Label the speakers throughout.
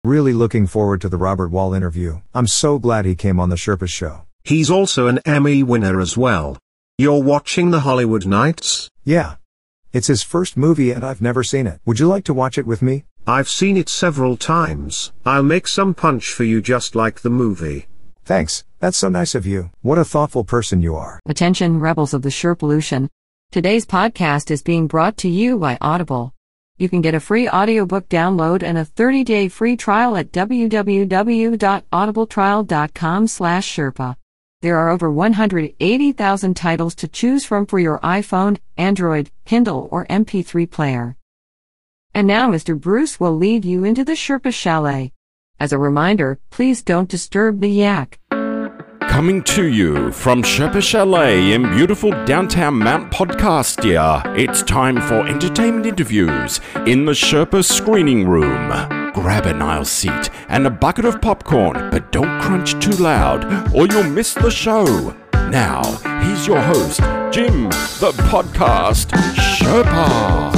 Speaker 1: Really looking forward to the Robert Wall interview. I'm so glad he came on the Sherpa Show.
Speaker 2: He's also an Emmy winner as well. You're watching The Hollywood Knights?
Speaker 1: Yeah. It's his first movie and I've never seen it. Would you like to watch it with me?
Speaker 2: I've seen it several times. I'll make some punch for you just like the movie.
Speaker 1: Thanks, that's so nice of you. What a thoughtful person you are.
Speaker 3: Attention, rebels of the Sherpolution. Today's podcast is being brought to you by Audible. You can get a free audiobook download and a 30-day free trial at www.audibletrial.com/Sherpa. There are over 180,000 titles to choose from for your iPhone, Android, Kindle, or MP3 player. And now Mr. Bruce will lead you into the Sherpa Chalet. As a reminder, please don't disturb the yak.
Speaker 4: Coming to you from Sherpa Chalet in beautiful downtown Mount Podcastia, it's time for entertainment interviews in the Sherpa screening room. Grab an aisle seat and a bucket of popcorn, but don't crunch too loud or you'll miss the show. Now, here's your host, Jim, the podcast Sherpa.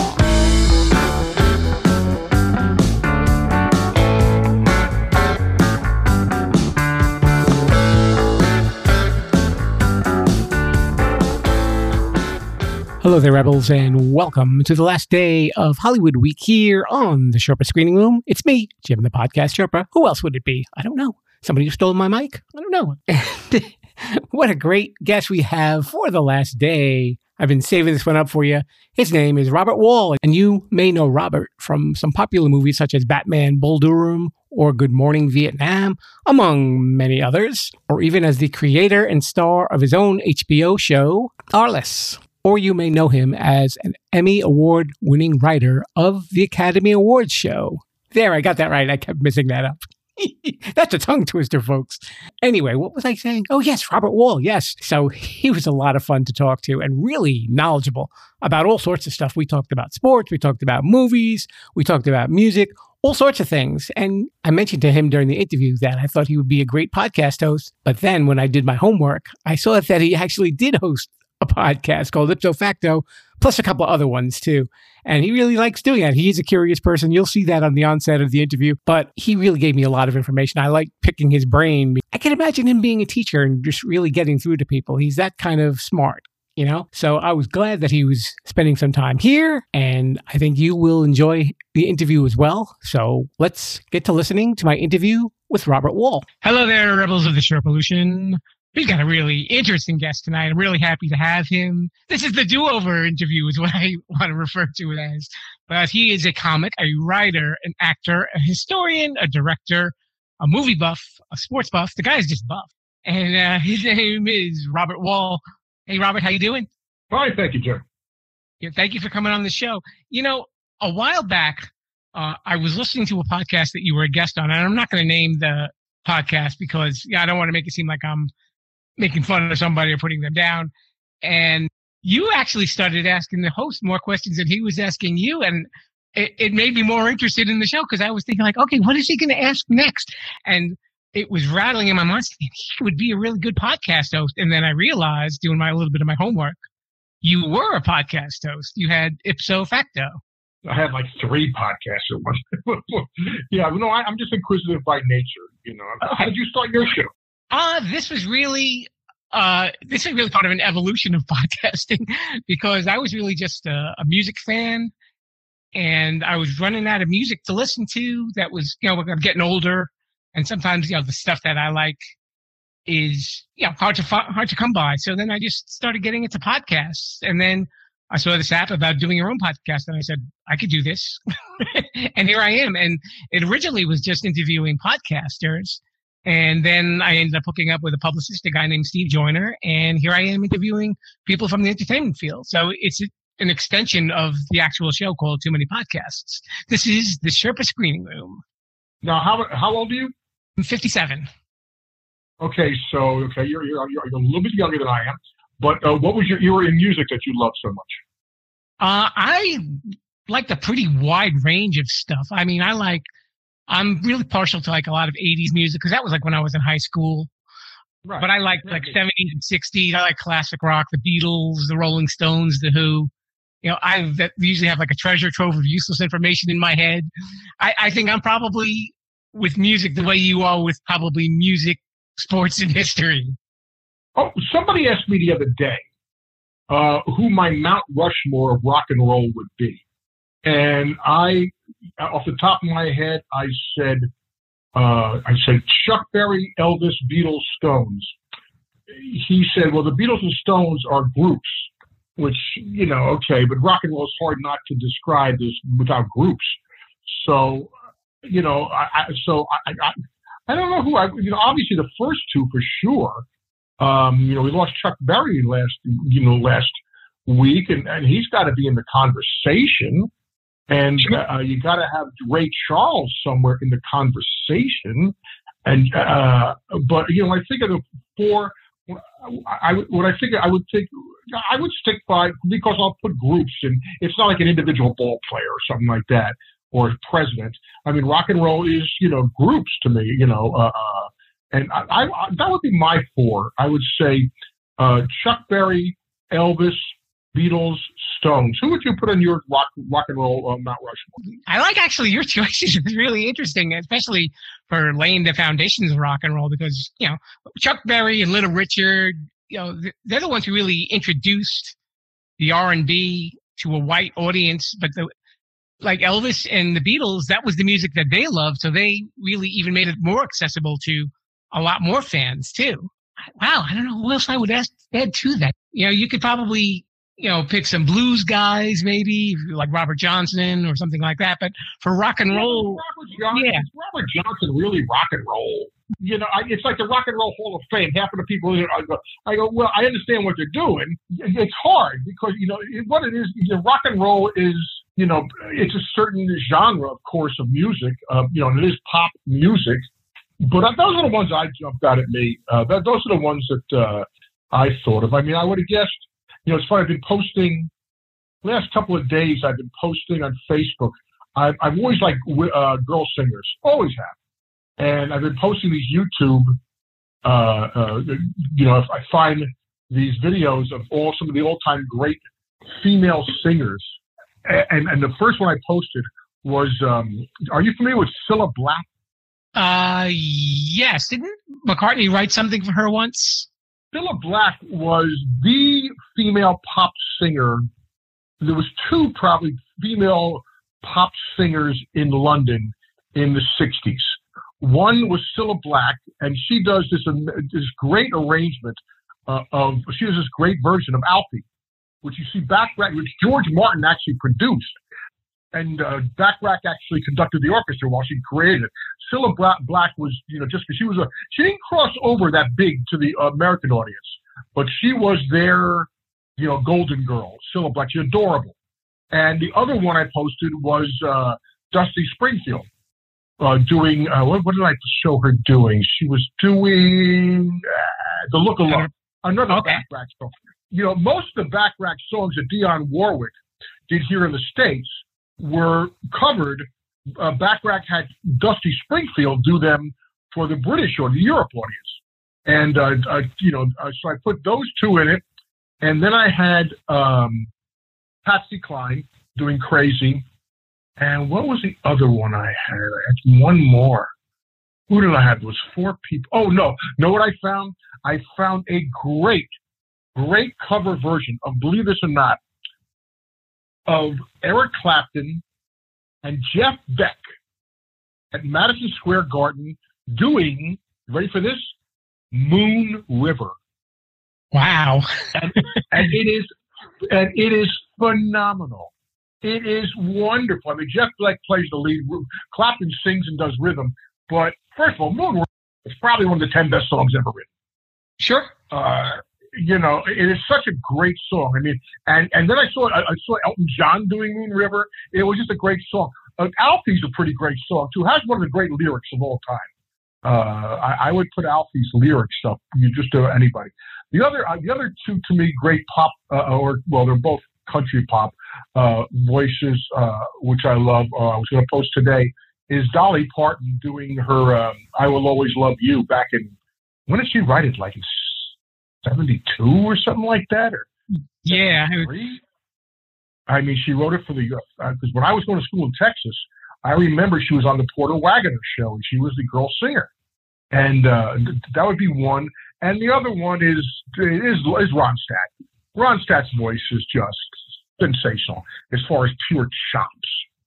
Speaker 5: Hello there, Rebels, and welcome to the last day of Hollywood Week here on the Sherpa Screening Room. It's me, Jim, the podcast Sherpa. Who else would it be? I don't know. Somebody who stole my mic? I don't know. And what a great guest we have for the last day. I've been saving this one up for you. His name is Robert Wall, and you may know Robert from some popular movies such as Batman Bull Durham or Good Morning Vietnam, among many others, or even as the creator and star of his own HBO show, Arliss. Or you may know him as an Emmy Award-winning writer of the Academy Awards show. There, I got that right. I kept messing that up. That's a tongue twister, folks. Anyway, what was I saying? Oh, yes, Robert Wall, yes. So he was a lot of fun to talk to and really knowledgeable about all sorts of stuff. We talked about sports, we talked about movies, we talked about music, all sorts of things. And I mentioned to him during the interview that I thought he would be a great podcast host. But then when I did my homework, I saw that he actually did host a podcast called Ipso Facto, plus a couple of other ones too. And he really likes doing that. He's a curious person. You'll see that on the onset of the interview, but he really gave me a lot of information. I like picking his brain. I can imagine him being a teacher and just really getting through to people. He's that kind of smart, you know? So I was glad that he was spending some time here, and I think you will enjoy the interview as well. So let's get to listening to my interview with Robert Wall.
Speaker 6: Hello there, Rebels of the Sherpolution. We've got a really interesting guest tonight. I'm really happy to have him. This is the do-over interview is what I want to refer to it as. But he is a comic, a writer, an actor, a historian, a director, a movie buff, a sports buff. The guy is just buff. And his name is Robert Wall. Hey, Robert, how you doing?
Speaker 7: Fine, thank you, Jim.
Speaker 6: Yeah, thank you for coming on the show. You know, a while back, I was listening to a podcast that you were a guest on, and I'm not going to name the podcast because I don't want to make it seem like I'm making fun of somebody or putting them down. And you actually started asking the host more questions than he was asking you. And it made me more interested in the show because I was thinking like, okay, what is he going to ask next? And it was rattling in my mind, he would be a really good podcast host. And then I realized, doing a little bit of my homework, you were a podcast host. You had Ipso Facto.
Speaker 7: I had like 3 podcasts at once. Yeah, I'm just inquisitive by nature. You know, how did you start your show?
Speaker 6: This was really part of an evolution of podcasting because I was really just a music fan, and I was running out of music to listen to. That was, I'm getting older, and sometimes the stuff that I like is hard to come by. So then I just started getting into podcasts, and then I saw this app about doing your own podcast, and I said I could do this, and here I am. And it originally was just interviewing podcasters. And then I ended up hooking up with a publicist, a guy named Steve Joyner, and here I am interviewing people from the entertainment field. So it's an extension of the actual show called Too Many Podcasts. This is the Sherpa Screening Room.
Speaker 7: Now, how old are you?
Speaker 6: I'm 57.
Speaker 7: Okay, so you're a little bit younger than I am. But what was you were in music that you loved so much?
Speaker 6: I liked a pretty wide range of stuff. I mean, I'm really partial to like a lot of 80s music because that was like when I was in high school. Right. But I like 70s and 60s. I like classic rock, the Beatles, the Rolling Stones, the Who. I usually have like a treasure trove of useless information in my head. I think I'm probably with music the way you are with probably music, sports, and history.
Speaker 7: Oh, somebody asked me the other day who my Mount Rushmore of rock and roll would be. And I, off the top of my head, I said Chuck Berry, Elvis, Beatles, Stones. He said, well, the Beatles and Stones are groups, which, you know, okay, but rock and roll is hard not to describe as without groups. So, you know, I don't know who obviously the first two for sure. You know, we lost Chuck Berry last week, and he's got to be in the conversation. And you got to have Ray Charles somewhere in the conversation. And but you know, I think of the four. I would stick by, because I'll put groups, and it's not like an individual ball player or something like that, or president. I mean, rock and roll is, you know, groups to me. You know, and I that would be my four. I would say Chuck Berry, Elvis, Beatles, Stones. Who would you put on your rock and roll Mount Rushmore?
Speaker 6: I like actually your choices. It's really interesting, especially for laying the foundations of rock and roll, because, you know, Chuck Berry and Little Richard, you know, they're the ones who really introduced the R&B to a white audience. But like Elvis and the Beatles, that was the music that they loved. So they really even made it more accessible to a lot more fans too. Wow. I don't know who else I would add to that. You know, you could probably, you know, pick some blues guys, maybe like Robert Johnson or something like that. But for rock and roll,
Speaker 7: Robert Johnson really rock and roll. You know, it's like the Rock and Roll Hall of Fame. Half of the people, I go, well, I understand what they're doing. It's hard because, you know, what it is, rock and roll is, you know, it's a certain genre, of course, of music. You know, and it is pop music. But those are the ones I jumped out at me. Those are the ones that I thought of. I mean, I would have guessed. You know, it's funny, I've been posting, last couple of days, I've been posting on Facebook. I've always liked girl singers, always have. And I've been posting these YouTube, you know, if I find these videos of some of the all-time great female singers. And the first one I posted was, are you familiar with Cilla Black?
Speaker 6: Yes. Didn't McCartney write something for her once?
Speaker 7: Cilla Black was the female pop singer. There was two probably female pop singers in London in the 60s. One was Cilla Black, and she does this great arrangement she does this great version of Alfie, which you see Bacharach, which George Martin actually produced. And Bacharach actually conducted the orchestra while she created it. Cilla Black was, you know, just because she didn't cross over that big to the American audience, but she was their, you know, golden girl. Cilla Black, she's adorable. And the other one I posted was Dusty Springfield doing, what did I show her doing? She was doing The Look of Love, another Bacharach song. You know, most of the Bacharach songs that Dionne Warwick did here in the States were covered. Bacharach had Dusty Springfield do them for the British or the Europe audience. And, you know, so I put those two in it. And then I had Patsy Cline doing Crazy. And what was the other one I had? I had one more. Who did I have? It was four people. Oh, no. Know what I found? I found a great cover version of, believe this or not, of Eric Clapton and Jeff Beck at Madison Square Garden doing, ready for this? Moon River.
Speaker 6: Wow.
Speaker 7: and it is phenomenal. It is wonderful. I mean, Jeff Beck plays the lead. Clapton sings and does rhythm. But first of all, Moon River is probably one of the 10 best songs ever written.
Speaker 6: Sure.
Speaker 7: You know, it is such a great song. I mean, and then I saw Elton John doing Moon River. It was just a great song. Alfie's a pretty great song too. Has one of the great lyrics of all time. I would put Alfie's lyrics up. You just do anybody. The other two to me great pop, they're both country pop voices, which I love. I was going to post today is Dolly Parton doing her "I Will Always Love You" back in, when did she write it? Like in 72 or something like that, or
Speaker 6: yeah.
Speaker 7: I mean, she wrote it for the because when I was going to school in Texas, I remember she was on the Porter Wagoner show, and she was the girl singer. And that would be one. And the other one is Ronstadt. Ronstadt's voice is just sensational as far as pure chops.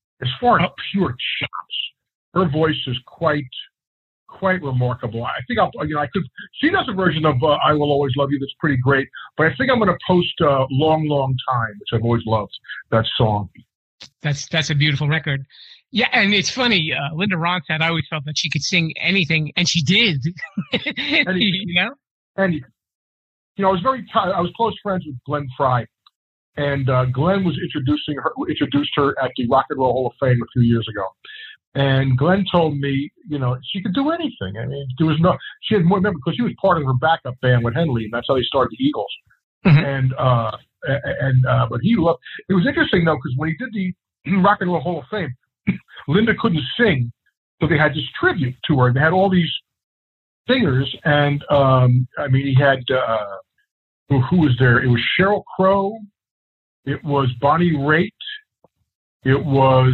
Speaker 7: Her voice is quite remarkable. I think I could. She does a version of "I Will Always Love You" that's pretty great. But I think I'm going to post "Long, Long Time," which I've always loved that song.
Speaker 6: That's a beautiful record. Yeah, and it's funny. Linda Ronstadt, I always felt that she could sing anything, and she did. You know.
Speaker 7: And I was I was close friends with Glenn Frey, and Glenn was introduced her at the Rock and Roll Hall of Fame a few years ago. And Glenn told me, she could do anything. I mean, she had more, remember, because she was part of her backup band with Henley, and that's how they started the Eagles. Mm-hmm. But he loved. It was interesting though, because when he did the Rock and Roll Hall of Fame, Linda couldn't sing, so they had this tribute to her. They had all these singers, and he had who was there? It was Sheryl Crow, it was Bonnie Raitt, it was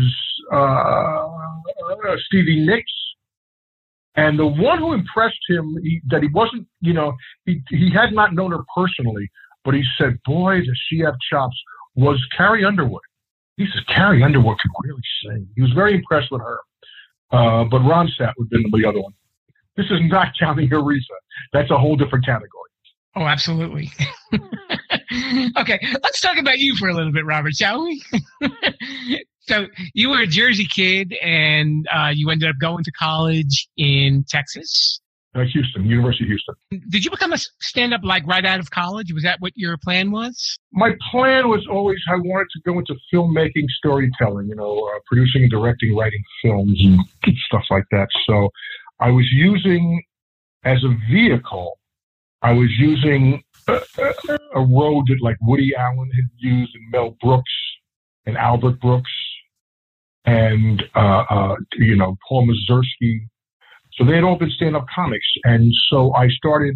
Speaker 7: Stevie Nicks, and the one who impressed him that he wasn't, he had not known her personally, but he said, "Boy, does she have chops," was Carrie Underwood. He says Carrie Underwood could really sing. He was very impressed with her. But Ronstadt would have been the other one. This is not counting Aretha. That's a whole different category.
Speaker 6: Oh, absolutely. Okay, let's talk about you for a little bit, Robert, shall we? So you were a Jersey kid, and you ended up going to college in Texas.
Speaker 7: Houston, University of Houston.
Speaker 6: Did you become a stand-up right out of college? Was that what your plan was?
Speaker 7: My plan was always I wanted to go into filmmaking, storytelling, producing and directing, writing films and stuff like that. So I was using, as a vehicle, a road that like Woody Allen had used, and Mel Brooks and Albert Brooks and, Paul Mazursky. So they had all been stand-up comics. And so I started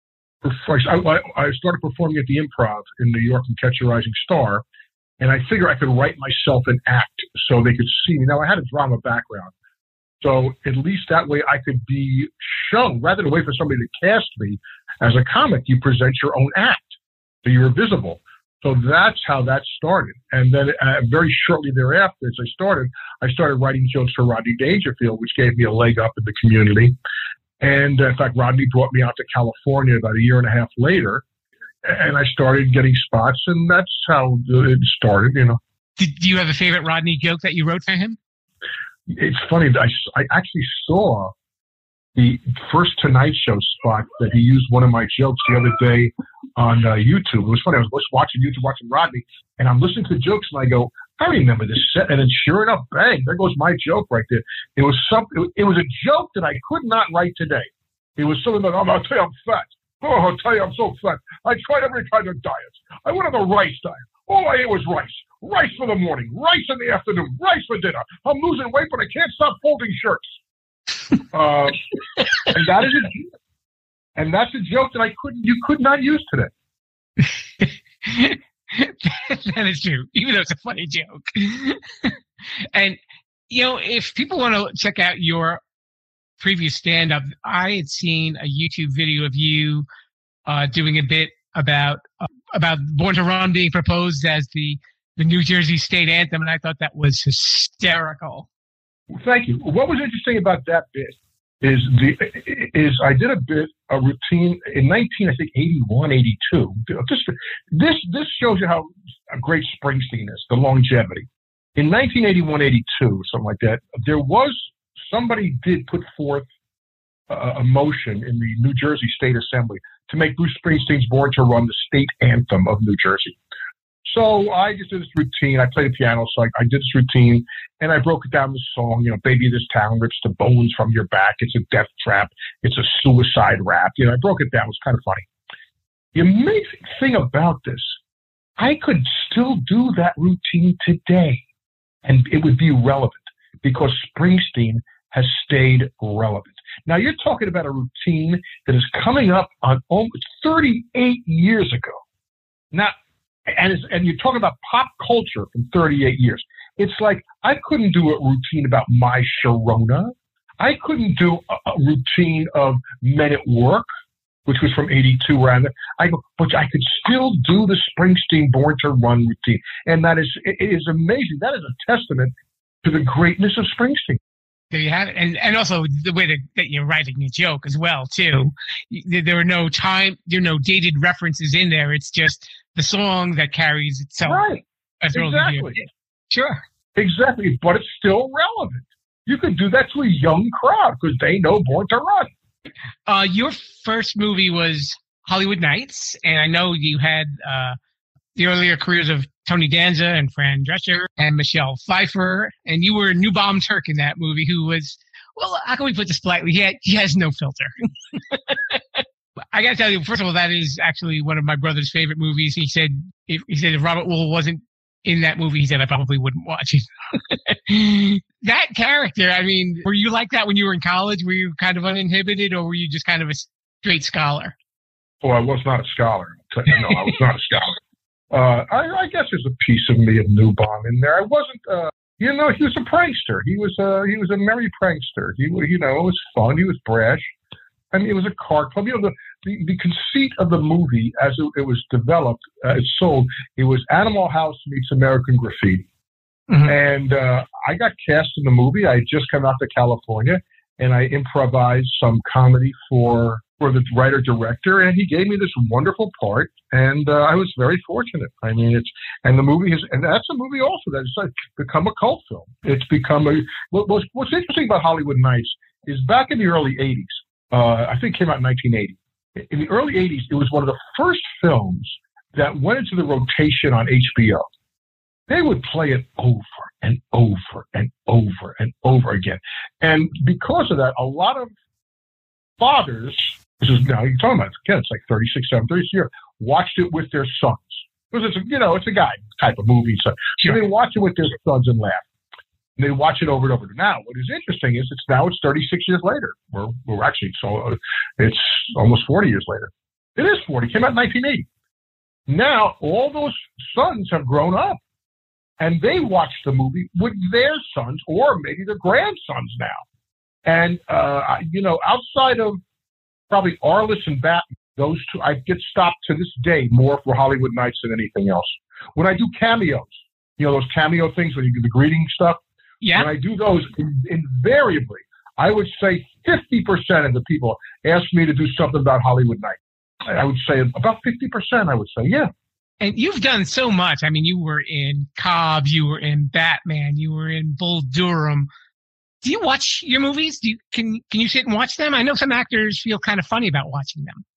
Speaker 7: performing at the Improv in New York and Catch a Rising Star. And I figured I could write myself an act so they could see me. Now, I had a drama background. So at least that way I could be shown, rather than wait for somebody to cast me. As a comic, you present your own act. So you're visible. So that's how that started. And then very shortly thereafter, as I started writing jokes for Rodney Dangerfield, which gave me a leg up in the community. And in fact, Rodney brought me out to California about a year and a half later, and I started getting spots, and that's how it started,
Speaker 6: Do you have a favorite Rodney joke that you wrote for him?
Speaker 7: It's funny, I actually saw the first Tonight Show spot that he used one of my jokes the other day on YouTube. It was funny. I was watching YouTube, watching Rodney, and I'm listening to the jokes, and I go, I remember this set. And then sure enough, bang, there goes my joke right there. It was a joke that I could not write today. It was something like, I'll tell you I'm fat. Oh, I'll tell you I'm so fat. I tried every kind of diet. I went on the rice diet. All I ate was rice. Rice for the morning, rice in the afternoon, rice for dinner. I'm losing weight, but I can't stop folding shirts. And that's a joke that you could not use today.
Speaker 6: That is true, even though it's a funny joke. And if people want to check out your previous stand-up, I had seen a YouTube video of you doing a bit about Born to Run being proposed as the New Jersey state anthem, and I thought that was hysterical.
Speaker 7: Thank you. What was interesting about that bit is I did a routine in 1981, 82. This shows you how great Springsteen is, the longevity. In 1981, 82, something like that, somebody did put forth a motion in the New Jersey State Assembly to make Bruce Springsteen's Born to Run the state anthem of New Jersey. So I just did this routine. I played the piano, so I did this routine, and I broke it down the song. Baby, this town rips the bones from your back. It's a death trap. It's a suicide rap. I broke it down. It was kind of funny. The amazing thing about this, I could still do that routine today, and it would be relevant because Springsteen has stayed relevant. Now, you're talking about a routine that is coming up on almost 38 years ago. Now, and you're talking about pop culture from 38 years. It's like I couldn't do a routine about My Sharona. I couldn't do a routine of Men at Work, which was from 82 where but I could still do the Springsteen Born to Run routine. And it is amazing. That is a testament to the greatness of Springsteen.
Speaker 6: There you have it. And also the way that you're writing a joke as well, too. There are no dated references in there. It's just the song that carries itself.
Speaker 7: Right.
Speaker 6: Exactly. Sure.
Speaker 7: Exactly. But it's still relevant. You could do that to a young crowd because they know Born to Run.
Speaker 6: Your first movie was Hollywood Nights, and I know you had the earlier careers of Tony Danza and Fran Drescher and Michelle Pfeiffer, and you were Newbom Turk in that movie, who was, well, how can we put this politely? He has no filter. I got to tell you, first of all, that is actually one of my brother's favorite movies. He said if Robert Wuhl wasn't in that movie, he said I probably wouldn't watch it. That character, I mean, were you like that when you were in college? Were you kind of uninhibited, or were you just kind of a straight scholar?
Speaker 7: Oh, I was not a scholar. No, I was not a scholar. I guess there's a piece of me of Newbom in there. I wasn't, he was a prankster. He was a merry prankster. It was fun. He was brash. I mean, it was a car club. The conceit of the movie as it was developed, it's sold, it was Animal House meets American Graffiti. Mm-hmm. And I got cast in the movie. I had just come out to California, and I improvised some comedy for the writer-director, and he gave me this wonderful part, and I was very fortunate. I mean, and that's a movie also that's like become a cult film. It's become what's interesting about Hollywood Nights is back in the early 80s, I think it came out in 1980. In the early 80s, it was one of the first films that went into the rotation on HBO. They would play it over and over and over and over again. And because of that, a lot of fathers, this is now you're talking about, again, it's like 36, 36 years, watched it with their sons. Because it's a guy type of movie. So they watch it with their sons and laugh. And they watch it over and over. Now, what is interesting is it's 36 years later. We're actually, so it's almost 40 years later. It is 40. It came out in 1980. Now, all those sons have grown up. And they watch the movie with their sons or maybe their grandsons now. And, outside of probably Arliss and Batten, those two, I get stopped to this day more for Hollywood Nights than anything else. When I do cameos, those cameo things when you do the greeting stuff, when I do those, invariably, I would say 50% of the people ask me to do something about Hollywood Nights. I would say about 50%, I would say, yeah.
Speaker 6: And you've done so much. I mean, you were in Cobb, you were in Batman, you were in Bull Durham. Do you watch your movies? Can you sit and watch them? I know some actors feel kind of funny about watching them.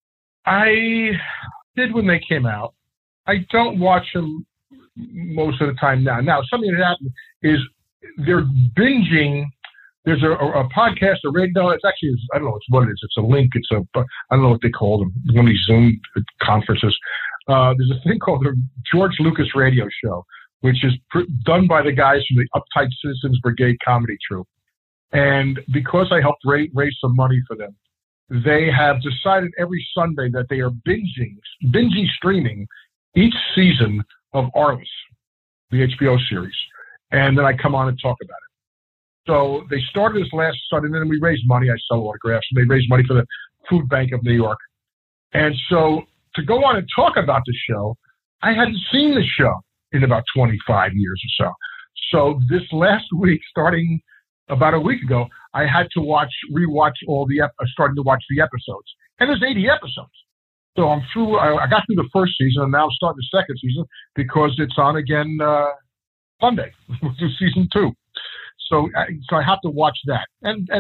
Speaker 7: I did when they came out. I don't watch them most of the time now. Now, something that happened is they're binging. There's a podcast, a radio. It's actually, I don't know what it is. It's a link. I don't know what they call them. One of these Zoom conferences. There's a thing called the George Lucas Radio Show, which is done by the guys from the Uptight Citizens Brigade comedy troupe. And because I helped raise some money for them, they have decided every Sunday that they are binging streaming each season of Arliss, the HBO series. And then I come on and talk about it. So they started this last Sunday, and then we raised money. I sell autographs, and they raised money for the Food Bank of New York. And so to go on and talk about the show, I hadn't seen the show in about 25 years or so. So this last week, starting about a week ago, I had to rewatch starting to watch the episodes. And there's 80 episodes. So I'm through, I got through the first season, and now I'm starting the second season because it's on again Monday, season 2. So I have to watch that. And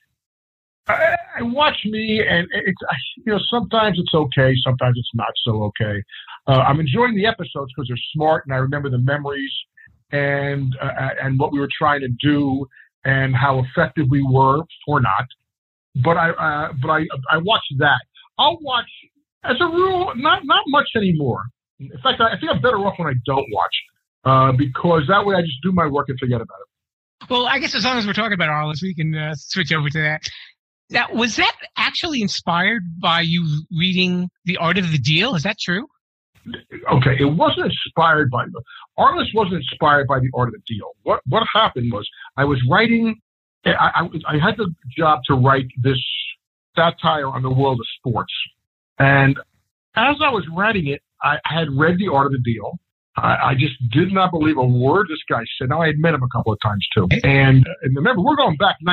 Speaker 7: I watch me, and it's sometimes it's okay, sometimes it's not so okay. I'm enjoying the episodes because they're smart, and I remember the memories and what we were trying to do and how effective we were or not. But I watch that. I'll watch, as a rule, not much anymore. In fact, I think I'm better off when I don't watch because that way I just do my work and forget about it.
Speaker 6: Well, I guess as long as we're talking about Arliss, we can switch over to that. Now, was that actually inspired by you reading The Art of the Deal? Is that true?
Speaker 7: Okay, it wasn't inspired by Arliss wasn't inspired by the Art of the Deal. What happened was I was writing. I had the job to write this satire on the world of sports, and as I was writing it, I had read the Art of the Deal. I just did not believe a word this guy said. Now I had met him a couple of times too, and remember we're going back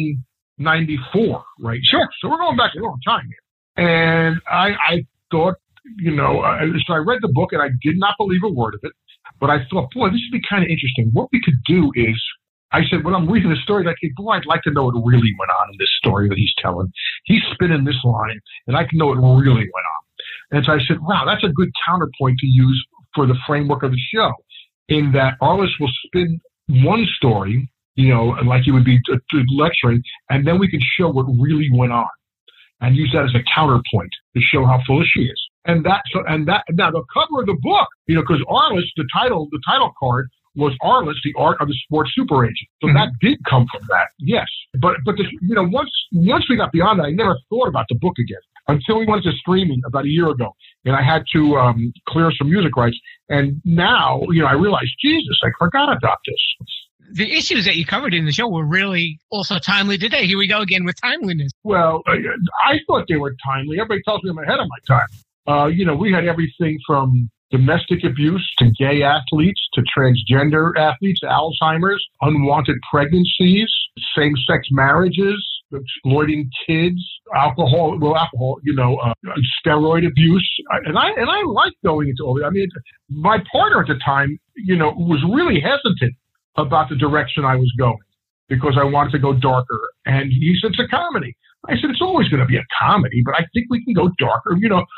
Speaker 7: 1994, right?
Speaker 6: Sure.
Speaker 7: So we're going back a long time here, and I thought. So I read the book and I did not believe a word of it, but I thought, boy, this would be kind of interesting. What we could do is, I said, when I'm reading the story, I think, boy, I'd like to know what really went on in this story that he's telling. He's spinning this line, and I can know what really went on. And so I said, wow, that's a good counterpoint to use for the framework of the show, in that Arliss will spin one story, like he would be lecturing, and then we can show what really went on and use that as a counterpoint to show how foolish he is. And now the cover of the book, because Arliss, the title card was Arliss, the Art of the Sports Super Agent. So that did come from that, yes. But once we got beyond that, I never thought about the book again until we went to streaming about a year ago, and I had to clear some music rights. And now, I realized, Jesus, I forgot about this.
Speaker 6: The issues that you covered in the show were really also timely today. Here we go again with timeliness.
Speaker 7: Well, I thought they were timely. Everybody tells me I'm ahead of my time. We had everything from domestic abuse to gay athletes to transgender athletes, Alzheimer's, unwanted pregnancies, same-sex marriages, exploiting kids, alcohol, steroid abuse. And I like going into all that. I mean, my partner at the time, was really hesitant about the direction I was going because I wanted to go darker. And he said, it's a comedy. I said, it's always going to be a comedy, but I think we can go darker.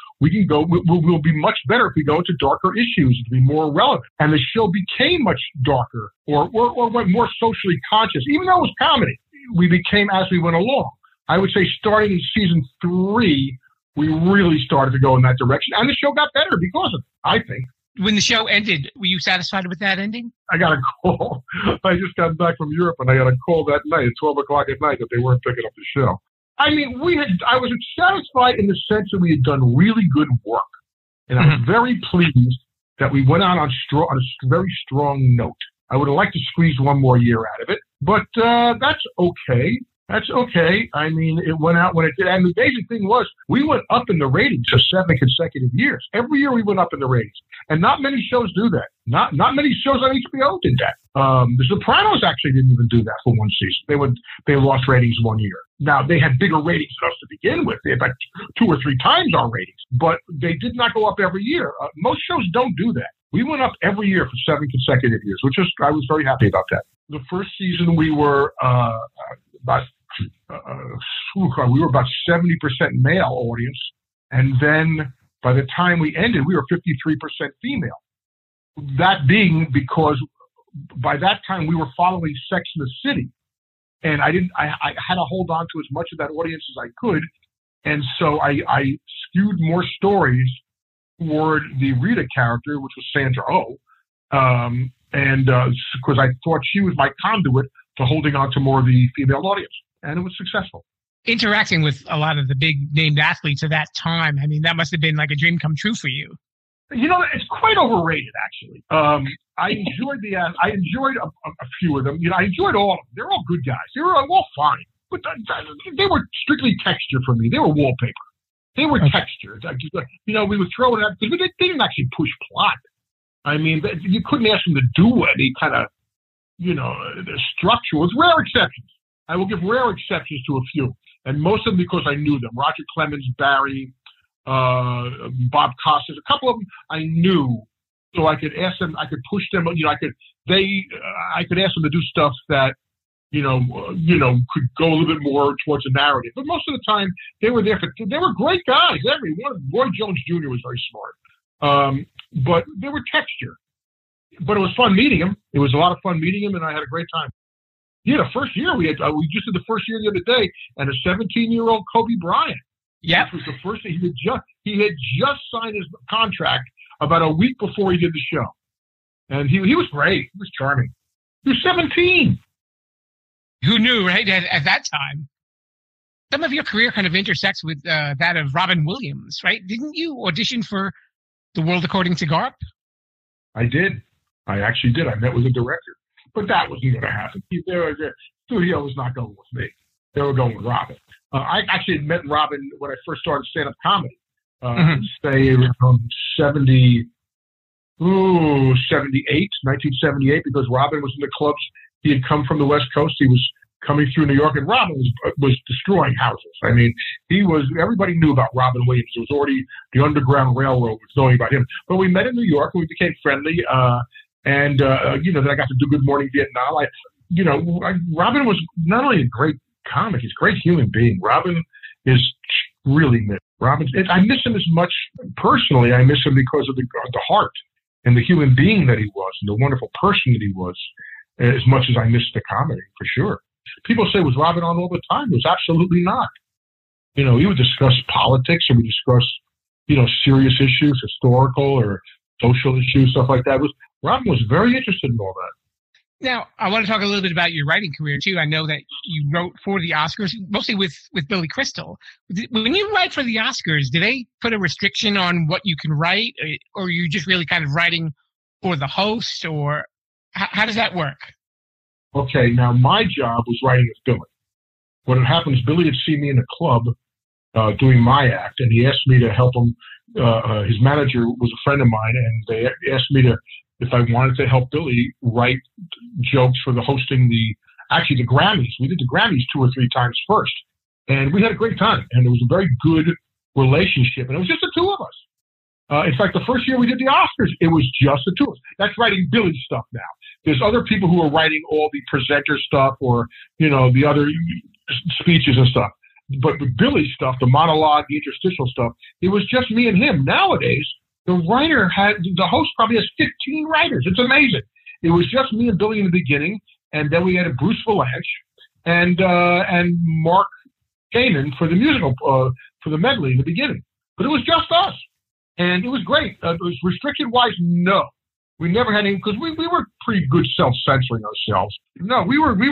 Speaker 7: We'll be much better if we go into darker issues to be more relevant. And the show became much darker or went more socially conscious. Even though it was comedy, we became as we went along. I would say starting in season 3, we really started to go in that direction. And the show got better because of it, I think.
Speaker 6: When the show ended, were you satisfied with that ending?
Speaker 7: I got a call. I just got back from Europe, and I got a call that night at 12 o'clock at night that they weren't picking up the show. I mean, I was satisfied in the sense that we had done really good work. And I was very pleased that we went out on a very strong note. I would have liked to squeeze one more year out of it, but that's okay. That's okay. I mean, it went out when it did. And the basic thing was we went up in the ratings for 7 consecutive years. Every year we went up in the ratings. And not many shows do that. Not many shows on HBO did that. The Sopranos actually didn't even do that for one season. They lost ratings one year. Now, they had bigger ratings than us to begin with. They had about 2 or 3 times our ratings. But they did not go up every year. Most shows don't do that. We went up every year for 7 consecutive years, I was very happy about that. The first season we were about 70% male audience. And then by the time we ended, we were 53% female. That being because by that time we were following Sex and the City. And I had to hold on to as much of that audience as I could. And so I skewed more stories toward the Rita character, which was Sandra Oh. And because I thought she was my conduit to holding on to more of the female audience. And it was successful.
Speaker 6: Interacting with a lot of the big named athletes of that time, I mean, that must have been like a dream come true for you.
Speaker 7: It's quite overrated, actually. I enjoyed a few of them. I enjoyed all of them. They're all good guys. They were all fine. But they were strictly texture for me. They were wallpaper. They were texture. We would throw it out because they didn't actually push plot. I mean, you couldn't ask them to do any kind of, the structure. With rare exceptions. I will give rare exceptions to a few. And most of them because I knew them. Roger Clemens, Barry, Bob Costas, a couple of them I knew. So I could ask them, I could push them, I could ask them to do stuff that, could go a little bit more towards the narrative. But most of the time, they were great guys. Everyone. Roy Jones Jr. was very smart. But they were texture. But it was fun meeting him. It was a lot of fun meeting him, and I had a great time. Yeah, the first year we just did the first year the other day, and a 17-year-old Kobe Bryant.
Speaker 6: Yeah,
Speaker 7: which was the first thing he had just signed his contract about a week before he did the show, and he was great. He was charming. He was 17.
Speaker 6: Who knew, right? At that time, some of your career kind of intersects with that of Robin Williams, right? Didn't you audition for The World According to Garp?
Speaker 7: I did. I actually did. I met with the director. But that wasn't going to happen. The studio was not going with me. They were going with Robin. I actually had met Robin when I first started stand-up comedy. Say around 78, 1978, because Robin was in the clubs. He had come from the West Coast. He was coming through New York, and Robin was destroying houses. I mean, everybody knew about Robin Williams. It was already the Underground Railroad was knowing about him. But we met in New York, and we became friendly. Then I got to do Good Morning Vietnam. Robin was not only a great comic, he's a great human being. Robin is really missed. I miss him as much personally. I miss him because of the heart and the human being that he was and the wonderful person that he was, as much as I miss the comedy, for sure. People say, was Robin on all the time? It was absolutely not. He would discuss politics, or we discuss, serious issues, historical or social issues, stuff like that. Robin was very interested in all that.
Speaker 6: Now, I want to talk a little bit about your writing career, too. I know that you wrote for the Oscars, mostly with Billy Crystal. When you write for the Oscars, do they put a restriction on what you can write, or are you just really kind of writing for the host, or how does that work?
Speaker 7: Okay, now my job was writing with Billy. What had happened is Billy had seen me in a club doing my act, and he asked me to help him. His manager was a friend of mine, and they asked me if I wanted to help Billy write jokes for the Grammys. We did the Grammys 2 or 3 times first, and we had a great time, and it was a very good relationship, and it was just the two of us. In fact, the first year we did the Oscars, it was just the two of us. That's writing Billy stuff now. There's other people who are writing all the presenter stuff or, the other speeches and stuff. But with Billy stuff, the monologue, the interstitial stuff, it was just me and him. Nowadays, the host probably has 15 writers. It's amazing. It was just me and Billy in the beginning, and then we had Bruce Valanche and Mark Kanan for the musical, for the medley in the beginning. But it was just us. And it was great. It was restriction-wise, no. We never had any, because we were pretty good self-censoring ourselves. No, we liked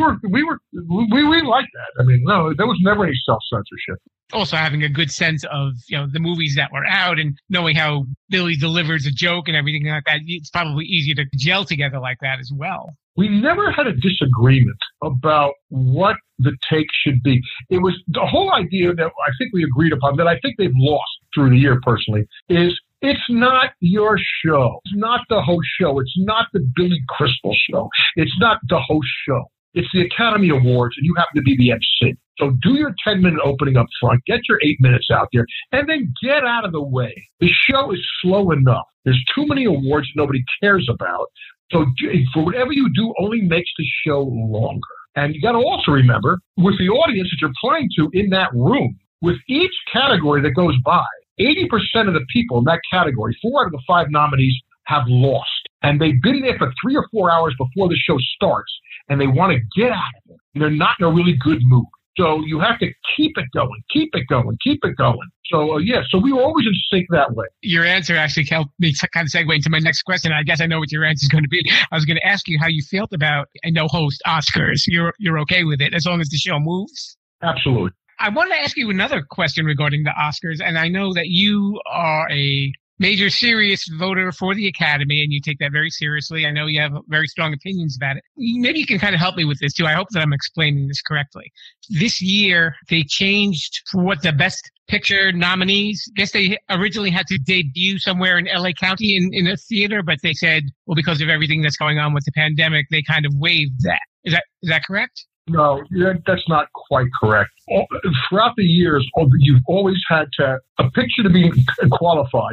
Speaker 7: that. I mean, no, there was never any self-censorship.
Speaker 6: Also having a good sense of, the movies that were out and knowing how Billy delivers a joke and everything like that, it's probably easier to gel together like that as well.
Speaker 7: We never had a disagreement about what the take should be. It was the whole idea that I think we agreed upon, that I think they've lost through the year personally, is it's not your show. It's not the host show. It's not the Billy Crystal show. It's not the host show. It's the Academy Awards, and you happen to be the MC. So do your 10-minute opening up front, get your 8 minutes out there, and then get out of the way. The show is slow enough. There's too many awards nobody cares about. So for whatever you do, only makes the show longer. And you got to also remember, with the audience that you're playing to in that room, with each category that goes by, 80% of the people in that category, 4 out of the 5 nominees, have lost. And they've been there for 3 or 4 hours before the show starts, and they want to get out of it. And they're not in a really good mood. So you have to keep it going, keep it going, keep it going. So, so we were always in sync that way.
Speaker 6: Your answer actually helped me to kind of segue into my next question. I guess I know what your answer is going to be. I was going to ask you how you felt about a no-host Oscars. You're okay with it as long as the show moves?
Speaker 7: Absolutely.
Speaker 6: I wanted to ask you another question regarding the Oscars, and I know that you are a major serious voter for the Academy, and you take that very seriously. I know you have very strong opinions about it. Maybe you can kind of help me with this, too. I hope that I'm explaining this correctly. This year, they changed for what the Best Picture nominees. I guess they originally had to debut somewhere in LA County in a theater, but they said, well, because of everything that's going on with the pandemic, they kind of waived that. Is that correct?
Speaker 7: No, that's not quite correct. Throughout the years, you've always had a picture to be qualified,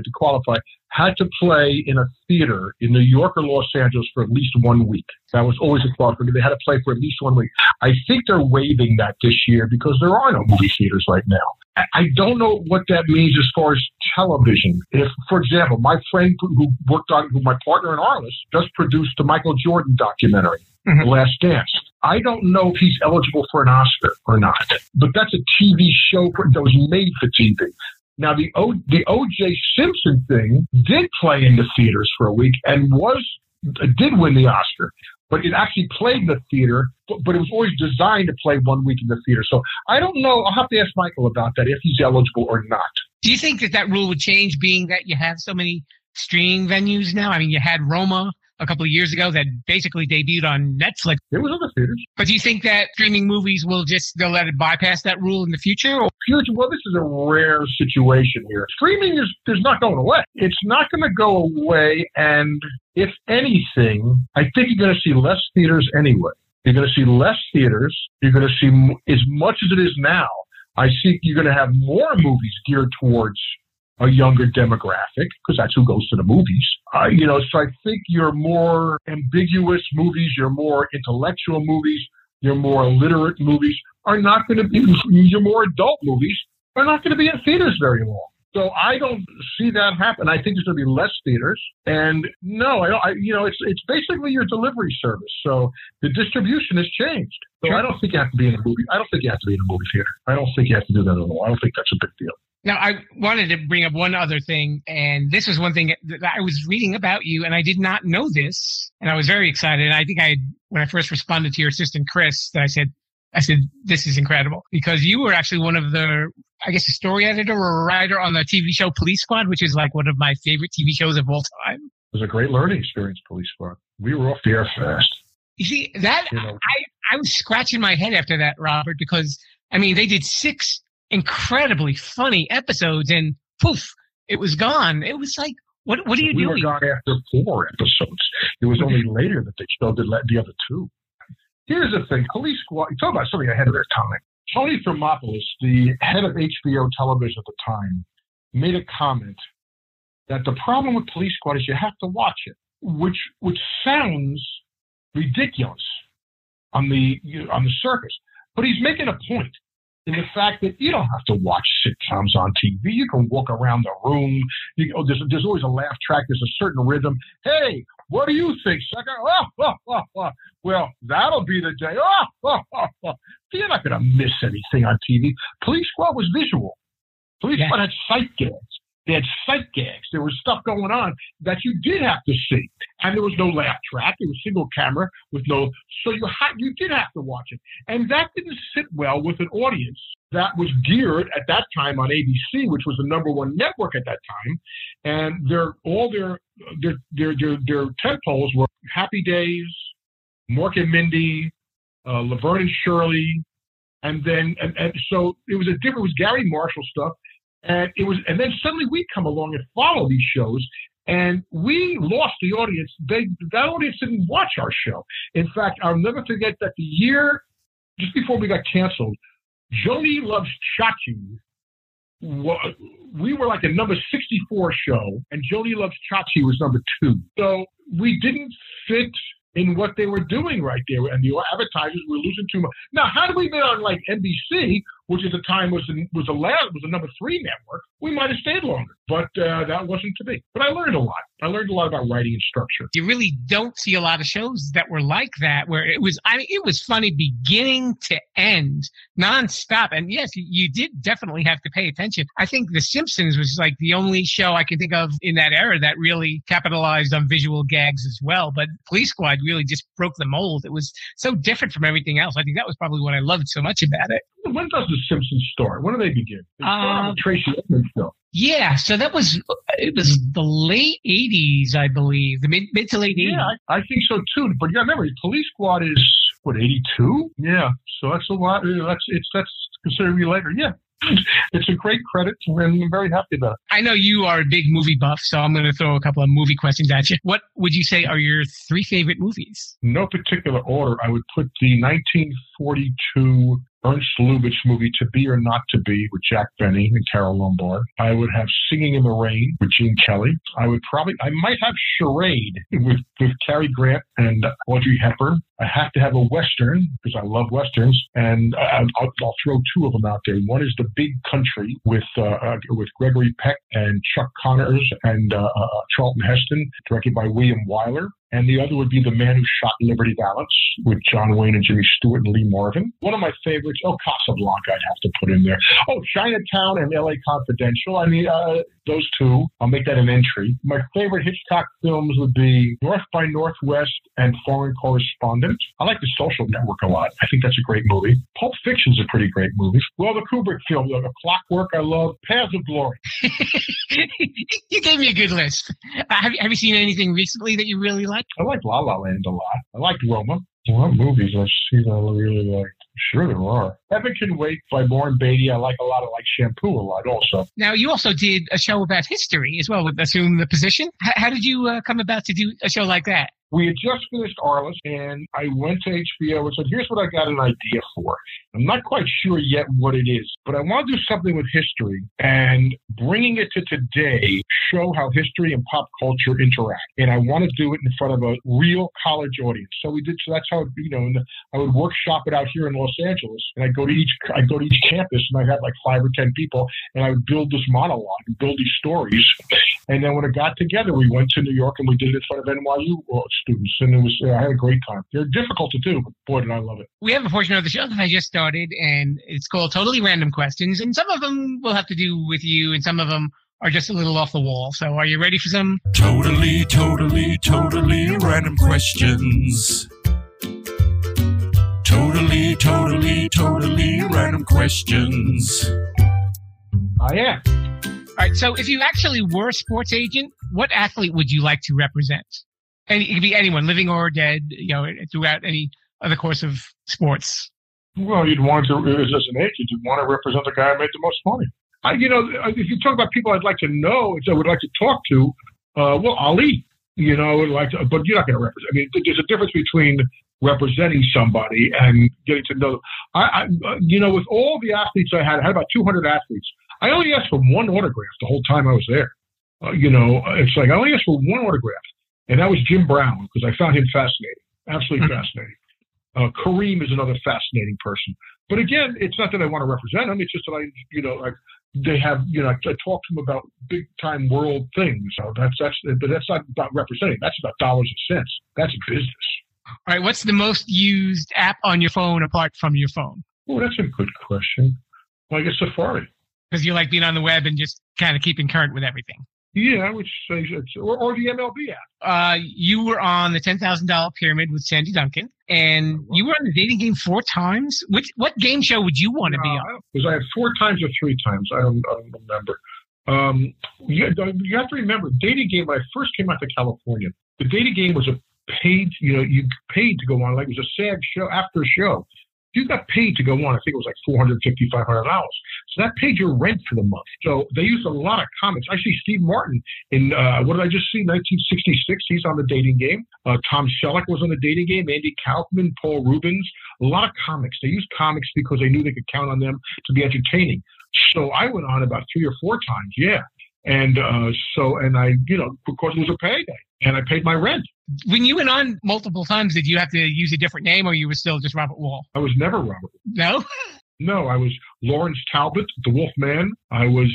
Speaker 7: had to play in a theater in New York or Los Angeles for at least 1 week. That was always a qualification. They had to play for at least 1 week. I think they're waiving that this year because there are no movie theaters right now. I don't know what that means as far as television. If, for example, my friend who my partner in Arliss, just produced the Michael Jordan documentary, The Last Dance. I don't know if he's eligible for an Oscar or not, but that's a TV show that was made for TV. Now, the O.J. Simpson thing did play in the theaters for a week and did win the Oscar, but it actually played in the theater, but it was always designed to play 1 week in the theater. So I don't know. I'll have to ask Michael about that, if he's eligible or not.
Speaker 6: Do you think that rule would change, being that you have so many streaming venues now. I mean, you had Roma a couple of years ago that basically debuted on Netflix.
Speaker 7: It was in the theaters.
Speaker 6: But do you think that streaming movies they'll let it bypass that rule in the future? Or?
Speaker 7: Well, this is a rare situation here. Streaming is not going away. It's not going to go away. And if anything, I think you're going to see less theaters anyway. You're going to see less theaters. You're going to see, as much as it is now, I think you're going to have more movies geared towards a younger demographic, because that's who goes to the movies. So I think your more ambiguous movies, your more intellectual movies, your more literate movies are not going to be, your more adult movies are not going to be in theaters very long. So I don't see that happen. I think there's going to be less theaters. And no, it's basically your delivery service. So the distribution has changed. So sure. I don't think you have to be in a movie. I don't think you have to be in a movie theater. I don't think you have to do that at all. I don't think that's a big deal.
Speaker 6: Now, I wanted to bring up one other thing, and this was one thing that I was reading about you, and I did not know this, and I was very excited. I think when I first responded to your assistant, Chris, I said, this is incredible, because you were actually one of the, I guess, a story editor or a writer on the TV show Police Squad, which is like one of my favorite TV shows of all time.
Speaker 7: It was a great learning experience, Police Squad. We were off the air fast.
Speaker 6: You see, I was scratching my head after that, Robert, because, I mean, they did 6 incredibly funny episodes, and poof, it was gone. It was like, what are you doing?
Speaker 7: We were gone after 4 episodes. It was only later that they showed the other 2. Here's the thing, Police Squad, you talk about something ahead of their time. Tony Thermopoulos, the head of HBO television at the time, made a comment that the problem with Police Squad is you have to watch it, which sounds ridiculous on the surface. But he's making a point in the fact that you don't have to watch sitcoms on TV. You can walk around the room. There's always a laugh track. There's a certain rhythm. Hey, what do you think, sucker? Well, that'll be the day. You're not going to miss anything on TV. Police Squad was visual. Police Squad had sight gags. They had sight gags. There was stuff going on that you did have to see. And there was no laugh track. It was single camera with no... So you did have to watch it. And that didn't sit well with an audience that was geared at that time on ABC, which was the #1 network at that time. And their tentpoles were Happy Days, Mork and Mindy, Laverne and Shirley. And so it was it was Gary Marshall stuff. And then suddenly we come along and follow these shows, and we lost the audience. That audience didn't watch our show. In fact, I'll never forget that the year just before we got canceled, Joni Loves Chachi. We were like a number 64 show, and Joni Loves Chachi was number 2. So we didn't fit in what they were doing right there, and the advertisers were losing too much. Now, had we been on like NBC, which at the time was a number 3 network, we might have stayed longer. But that wasn't to be. But I learned a lot. I learned a lot about writing and structure.
Speaker 6: You really don't see a lot of shows that were like that, where it was funny beginning to end, nonstop. And yes, you did definitely have to pay attention. I think The Simpsons was like the only show I can think of in that era that really capitalized on visual gags as well. But Police Squad really just broke the mold. It was so different from everything else. I think that was probably what I loved so much about it.
Speaker 7: When does The Simpsons start? When do they begin? They start on the Tracy Ullman show.
Speaker 6: Yeah, so it was the late 80s, I believe, the mid to late 80s.
Speaker 7: Yeah, I think so too. But yeah, remember, Police Squad is, 82? Yeah, so that's a lot. That's considerably later. Yeah. It's a great credit, and I'm very happy about it.
Speaker 6: I know you are a big movie buff, so I'm going to throw a couple of movie questions at you. What would you say are your 3 favorite movies?
Speaker 7: No particular order. I would put the 1942 Ernst Lubitsch movie To Be or Not to Be with Jack Benny and Carole Lombard. I would have Singing in the Rain with Gene Kelly. I might have Charade with Cary Grant and Audrey Hepburn. I have to have a Western because I love Westerns, and I'll throw 2 of them out there. One is The Big Country with Gregory Peck and Chuck Connors and Charlton Heston, directed by William Wyler. And the other would be The Man Who Shot Liberty Valance with John Wayne and Jimmy Stewart and Lee Marvin. One of my favorites, Casablanca, I'd have to put in there. Chinatown and L.A. Confidential. I mean, those two. I'll make that an entry. My favorite Hitchcock films would be North by Northwest and Foreign Correspondent. I like The Social Network a lot. I think that's a great movie. Pulp Fiction's a pretty great movie. Well, the Kubrick film, The Clockwork, I love. Paths of Glory.
Speaker 6: You gave me a good list. Have you seen anything recently that you really like?
Speaker 7: I like La La Land a lot. I liked Roma. What movies I've seen I really like? Sure there are. Heaven Can Wait by Warren Beatty. I like a lot. I like Shampoo a lot also.
Speaker 6: Now, you also did a show about history as well with Assume the Position. How did you come about to do a show like that?
Speaker 7: We had just finished Arliss, and I went to HBO and said, here's what I got an idea for. I'm not quite sure yet what it is, but I want to do something with history and bringing it to today, show how history and pop culture interact. And I want to do it in front of a real college audience. So we did. So that's how, and I would workshop it out here in Los Angeles, and I'd go to each campus, and I'd have like 5 or 10 people, and I would build this monologue and build these stories. And then when it got together, we went to New York and we did it in front of NYU students, and it was I had a great time. They're difficult to do, but boy, did I love it.
Speaker 6: We have a portion of the show that I just started, and it's called Totally Random Questions, and some of them will have to do with you, and some of them are just a little off the wall. So are you ready for some?
Speaker 4: Totally random questions. Totally random questions.
Speaker 7: I am.
Speaker 6: All right, so if you actually were a sports agent, what athlete would you like to represent? And it could be anyone, living or dead, throughout any other course of sports.
Speaker 7: Well, you'd want to, as an agent, you'd want to represent the guy who made the most money. If you talk about people I'd like to know, I would like to talk to, Ali. I would like to, but you're not going to represent. I mean, there's a difference between representing somebody and getting to know them. With all the athletes I had about 200 athletes. I only asked for one autograph the whole time I was there. It's like I only asked for one autograph, and that was Jim Brown, because I found him fascinating, absolutely fascinating. Kareem is another fascinating person. But again, it's not that I want to represent them. It's just that I talk to them about big time world things. So but that's not about representing. That's about dollars and cents. That's business.
Speaker 6: All right. What's the most used app on your phone apart from your phone?
Speaker 7: Oh, that's a good question. Well, I guess Safari.
Speaker 6: Because you like being on the web and just kind of keeping current with everything.
Speaker 7: Yeah, I would say or the MLB app.
Speaker 6: You were on the $10,000 Pyramid with Sandy Duncan, and you were on the dating game 4 times. What game show would you want to be on?
Speaker 7: Because I had 4 times or 3 times. I don't remember. You have to remember, dating game, when I first came out to California, the dating game was a paid, you paid to go on. Like it was a SAG show, after a show. You got paid to go on. I think it was like $450, $500. So that paid your rent for the month. So they used a lot of comics. I see Steve Martin in, what did I just see? 1966. He's on the dating game. Tom Selleck was on the dating game. Andy Kaufman, Paul Rubens. A lot of comics. They used comics because they knew they could count on them to be entertaining. So I went on about 3 or 4 times. Yeah. And because it was a payday and I paid my rent.
Speaker 6: When you went on multiple times, did you have to use a different name or you were still just Robert Wall?
Speaker 7: I was never Robert.
Speaker 6: No?
Speaker 7: No, I was Lawrence Talbot, the Wolf Man. I was,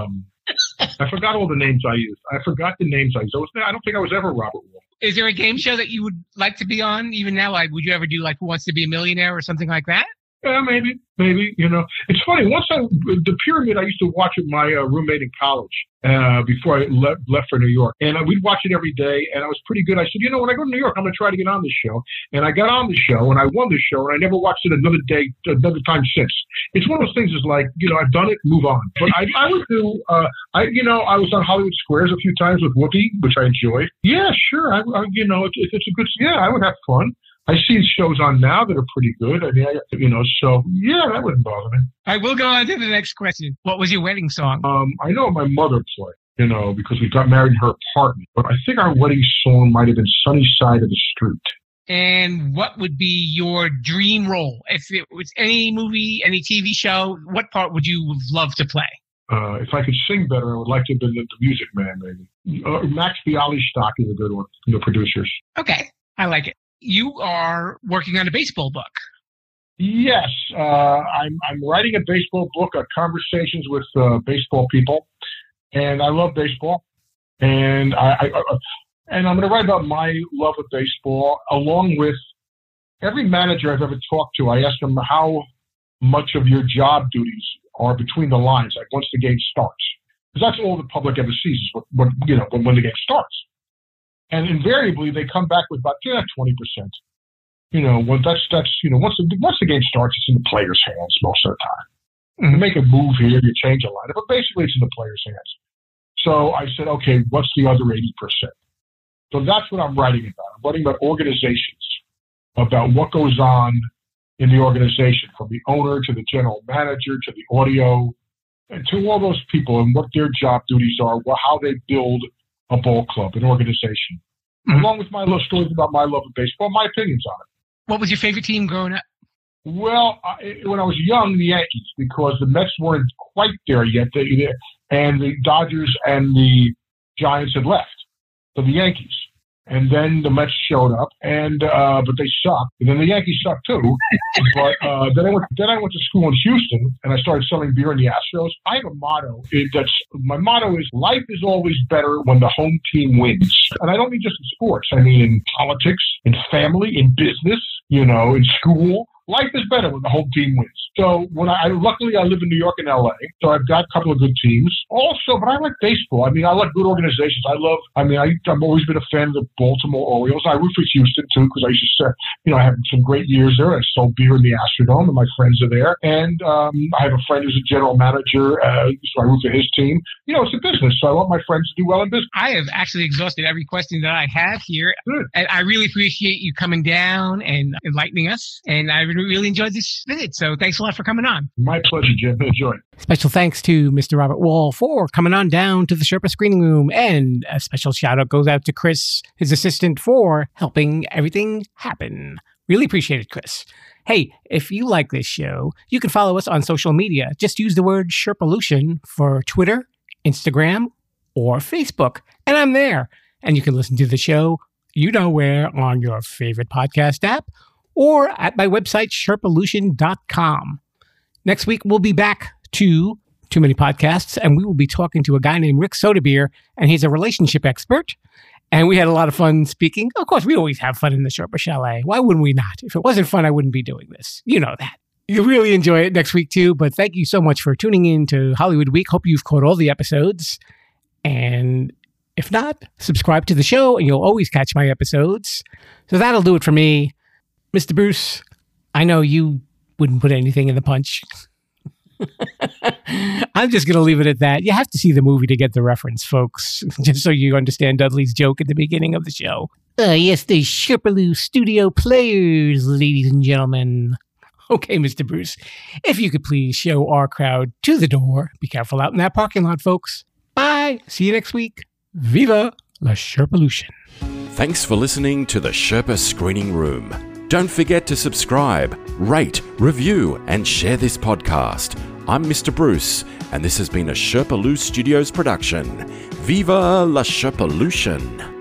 Speaker 7: I forgot all the names I used. I forgot the names I used. I don't think I was ever Robert Wall.
Speaker 6: Is there a game show that you would like to be on even now? Like, would you ever do like Who Wants to Be a Millionaire or something like that?
Speaker 7: Yeah, maybe. It's funny. The Pyramid, I used to watch with my roommate in college before I left for New York. And we'd watch it every day, and I was pretty good. I said, when I go to New York, I'm going to try to get on this show. And I got on the show, and I won the show, and I never watched it another time since. It's one of those things is like, I've done it, move on. But I would do, I was on Hollywood Squares a few times with Whoopi, which I enjoyed. Yeah, sure. It's a good, I would have fun. I see shows on now that are pretty good. I mean, so yeah, that wouldn't bother me.
Speaker 6: I will go on to the next question. What was your wedding song?
Speaker 7: I know my mother played, because we got married in her apartment. But I think our wedding song might have been Sunny Side of the Street.
Speaker 6: And what would be your dream role? If it was any movie, any TV show, what part would you love to play?
Speaker 7: If I could sing better, I would like to have been the music man, maybe. Max Bialystock is a good one, the producers.
Speaker 6: Okay, I like it. You are working on a baseball book.
Speaker 7: Yes, I'm writing a baseball book, conversations with baseball people, and I love baseball. And And I'm going to write about my love of baseball, along with every manager I've ever talked to. I ask them how much of your job duties are between the lines, like once the game starts. Because that's all the public ever sees is when the game starts. And invariably, they come back with about 20%. Once the game starts, it's in the player's hands most of the time. Mm-hmm. You make a move here, you change a lineup, but basically it's in the player's hands. So I said, okay, what's the other 80%? So that's what I'm writing about. I'm writing about organizations, about what goes on in the organization, from the owner to the general manager to the audio, and to all those people and what their job duties are, how they build a ball club, an organization, along with my little stories about my love of baseball, my opinions on it.
Speaker 6: What was your favorite team growing up?
Speaker 7: Well, when I was young, the Yankees, because the Mets weren't quite there yet, and the Dodgers and the Giants had left. So the Yankees. And then the Mets showed up, but they sucked. And then the Yankees sucked too. But then I went to school in Houston, and I started selling beer in the Astros. I have a motto. My motto is, life is always better when the home team wins. And I don't mean just in sports. I mean in politics, in family, in business, in school. Life is better when the home team wins. So luckily I live in New York and LA, so I've got a couple of good teams. Also, but I like baseball. I mean, I like good organizations. I've always been a fan of the Baltimore Orioles. I root for Houston too, because I used to, I had some great years there. I sold beer in the Astrodome, and my friends are there. And I have a friend who's a general manager, so I root for his team. It's a business, so I want my friends to do well in business.
Speaker 6: I have actually exhausted every question that I have here. Good. And I really appreciate you coming down and enlightening us. And I really enjoyed this visit, so thanks a lot for coming on.
Speaker 7: My pleasure, Jim. Enjoy.
Speaker 5: Special thanks to Mr. Robert Wall for coming on down to the Sherpa Screening Room, and a special shout out goes out to Chris, his assistant, for helping everything happen. Really appreciate it, Chris. Hey, if you like this show, you can follow us on social media. Just use the word Sherpalution for Twitter, Instagram, or Facebook, and I'm there. And you can listen to the show, where, on your favorite podcast app, or at my website, sherpalution.com. Next week, we'll be back to Too Many Podcasts, and we will be talking to a guy named Rick Soderbeer, and he's a relationship expert. And we had a lot of fun speaking. Of course, we always have fun in the Sherpa Chalet. Why wouldn't we not? If it wasn't fun, I wouldn't be doing this. You know that. You'll really enjoy it next week, too. But thank you so much for tuning in to Hollywood Week. Hope you've caught all the episodes. And if not, subscribe to the show, and you'll always catch my episodes. So that'll do it for me. Mr. Bruce, I know you wouldn't put anything in the punch. I'm just going to leave it at that. You have to see the movie to get the reference, folks, just so you understand Dudley's joke at the beginning of the show. Yes, the Sherpaloo Studio Players, ladies and gentlemen. Okay, Mr. Bruce, if you could please show our crowd to the door. Be careful out in that parking lot, folks. Bye. See you next week. Viva la Sherpalution.
Speaker 4: Thanks for listening to the Sherpa Screening Room. Don't forget to subscribe, rate, review, and share this podcast. I'm Mr. Bruce, and this has been a Sherpaloo Studios production. Viva la Sherpalution!